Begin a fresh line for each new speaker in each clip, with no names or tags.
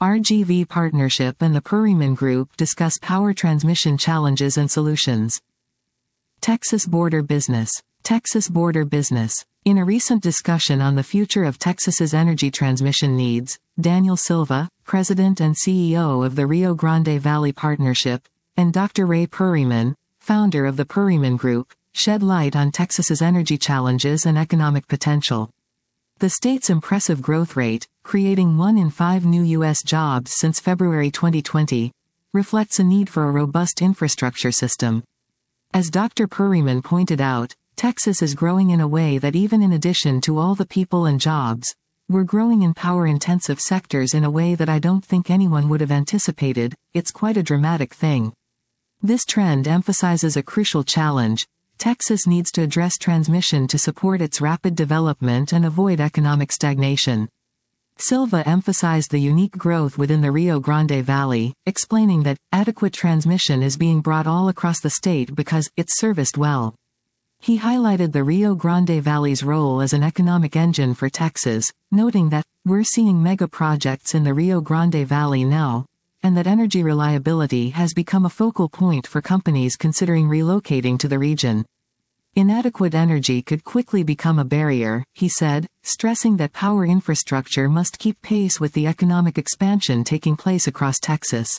RGV Partnership and the Perryman Group discuss power transmission challenges and solutions. Texas Border Business. Texas Border Business. In a recent discussion on the future of Texas's energy transmission needs, Daniel Silva, President and CEO of the Rio Grande Valley Partnership, and Dr. Ray Perryman, founder of the Perryman Group, shed light on Texas's energy challenges and economic potential. The state's impressive growth rate, creating 1 in 5 new U.S. jobs since February 2020, reflects a need for a robust infrastructure system. As Dr. Perryman pointed out, Texas is growing in a way that even in addition to all the people and jobs, we're growing in power-intensive sectors in a way that I don't think anyone would have anticipated. It's quite a dramatic thing. This trend emphasizes a crucial challenge. Texas needs to address transmission to support its rapid development and avoid economic stagnation. Silva emphasized the unique growth within the Rio Grande Valley, explaining that adequate transmission is being brought all across the state because it's serviced well. He highlighted the Rio Grande Valley's role as an economic engine for Texas, noting that we're seeing mega projects in the Rio Grande Valley now, and that energy reliability has become a focal point for companies considering relocating to the region. Inadequate energy could quickly become a barrier, he said, stressing that power infrastructure must keep pace with the economic expansion taking place across Texas.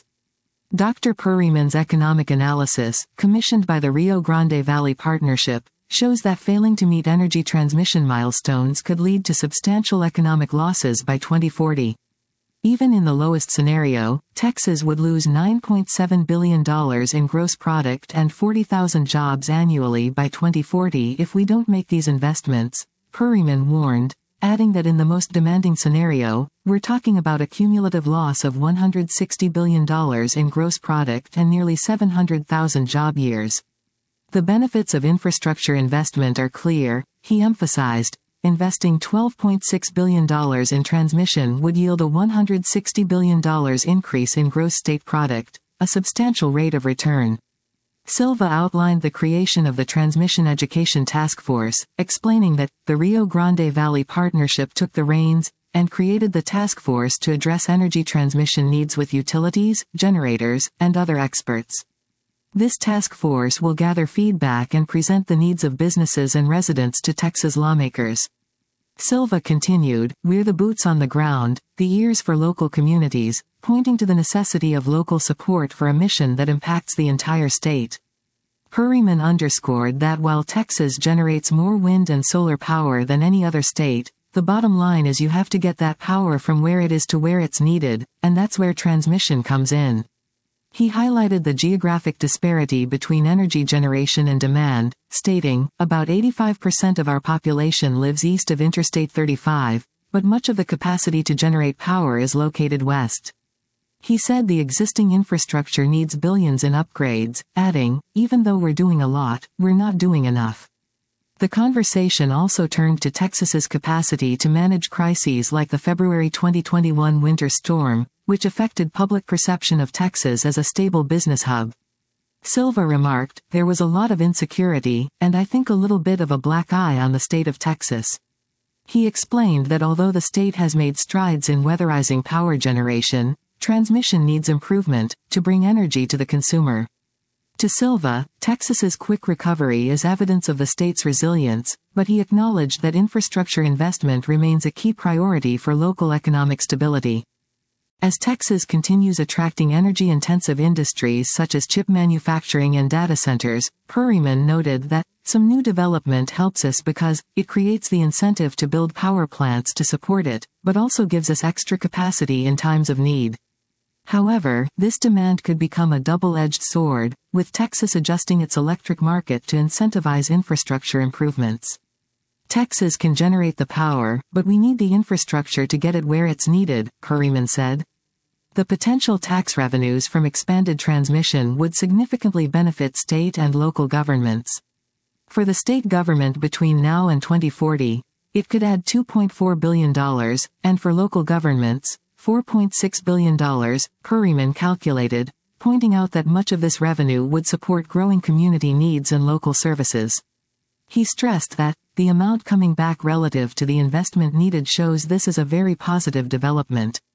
Dr. Perryman's economic analysis, commissioned by the Rio Grande Valley Partnership, shows that failing to meet energy transmission milestones could lead to substantial economic losses by 2040. Even in the lowest scenario, Texas would lose $9.7 billion in gross product and 40,000 jobs annually by 2040 if we don't make these investments, Perryman warned, adding that in the most demanding scenario, we're talking about a cumulative loss of $160 billion in gross product and nearly 700,000 job years. The benefits of infrastructure investment are clear, he emphasized. Investing $12.6 billion in transmission would yield a $160 billion increase in gross state product, a substantial rate of return. Silva outlined the creation of the Transmission Education Task Force, explaining that the Rio Grande Valley Partnership took the reins and created the task force to address energy transmission needs with utilities, generators, and other experts. This task force will gather feedback and present the needs of businesses and residents to Texas lawmakers. Silva continued, "We're the boots on the ground, the ears for local communities," pointing to the necessity of local support for a mission that impacts the entire state. Perryman underscored that while Texas generates more wind and solar power than any other state, the bottom line is you have to get that power from where it is to where it's needed, and that's where transmission comes in. He highlighted the geographic disparity between energy generation and demand, stating, "About 85% of our population lives east of Interstate 35, but much of the capacity to generate power is located west." He said the existing infrastructure needs billions in upgrades, adding, "Even though we're doing a lot, we're not doing enough." The conversation also turned to Texas's capacity to manage crises like the February 2021 winter storm, which affected public perception of Texas as a stable business hub. Silva remarked, "There was a lot of insecurity, and I think a little bit of a black eye on the state of Texas." He explained that although the state has made strides in weatherizing power generation, transmission needs improvement to bring energy to the consumer. To Silva, Texas's quick recovery is evidence of the state's resilience, but he acknowledged that infrastructure investment remains a key priority for local economic stability. As Texas continues attracting energy-intensive industries such as chip manufacturing and data centers, Perryman noted that some new development helps us because it creates the incentive to build power plants to support it, but also gives us extra capacity in times of need. However, this demand could become a double-edged sword, with Texas adjusting its electric market to incentivize infrastructure improvements. Texas can generate the power, but we need the infrastructure to get it where it's needed, Perryman said. The potential tax revenues from expanded transmission would significantly benefit state and local governments. For the state government between now and 2040, it could add $2.4 billion, and for local governments, $4.6 billion, Perryman calculated, pointing out that much of this revenue would support growing community needs and local services. He stressed that the amount coming back relative to the investment needed shows this is a very positive development.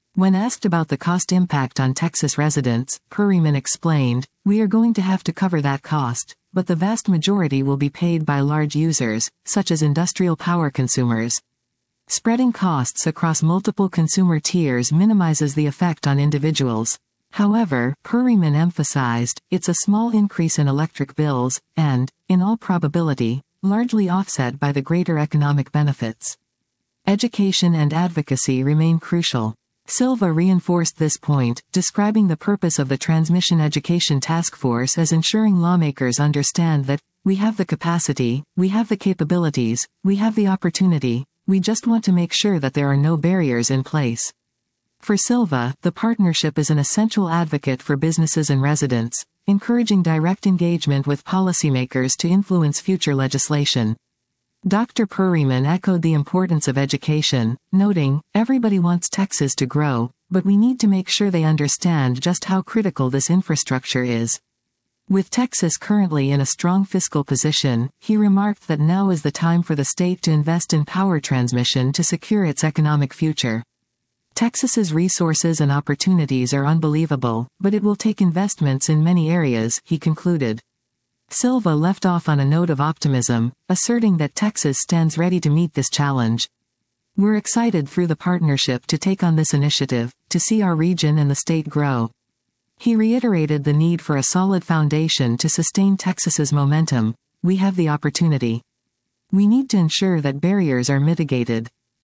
When asked about the cost impact on Texas residents, Perryman explained, "We are going to have to cover that cost, but the vast majority will be paid by large users, such as industrial power consumers. Spreading costs across multiple consumer tiers minimizes the effect on individuals." However, Perryman emphasized, it's a small increase in electric bills, and, in all probability, largely offset by the greater economic benefits. Education and advocacy remain crucial. Silva reinforced this point, describing the purpose of the Transmission Education Task Force as ensuring lawmakers understand that, "We have the capacity, we have the capabilities, we have the opportunity, we just want to make sure that there are no barriers in place." For Silva, the partnership is an essential advocate for businesses and residents, encouraging direct engagement with policymakers to influence future legislation. Dr. Perryman echoed the importance of education, noting, "Everybody wants Texas to grow, but we need to make sure they understand just how critical this infrastructure is." With Texas currently in a strong fiscal position, he remarked that now is the time for the state to invest in power transmission to secure its economic future. Texas's resources and opportunities are unbelievable, but it will take investments in many areas, he concluded. Silva left off on a note of optimism, asserting that Texas stands ready to meet this challenge. "We're excited through the partnership to take on this initiative, to see our region and the state grow." He reiterated the need for a solid foundation to sustain Texas's momentum. "We have the opportunity. We need to ensure that barriers are mitigated."